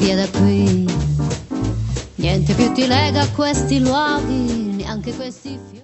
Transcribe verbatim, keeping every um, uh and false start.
via da qui. Niente più ti lega a questi luoghi, neanche questi fiori.